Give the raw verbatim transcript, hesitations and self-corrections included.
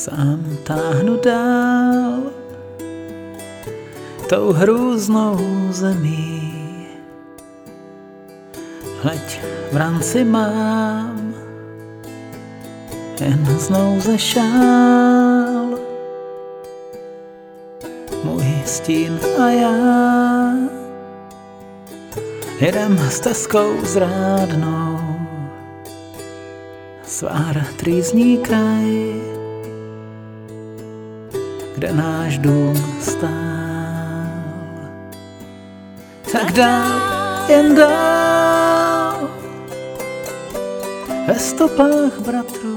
Sám táhnu dál tou hrůznou zemí. Hleď, v ranci mám jen z nouze šál, můj stín a já jedem stezkou zrádnou. Svár trýzní kraj, kde náš dům stál. Tak dál, jen dál, ve stopách bratrů,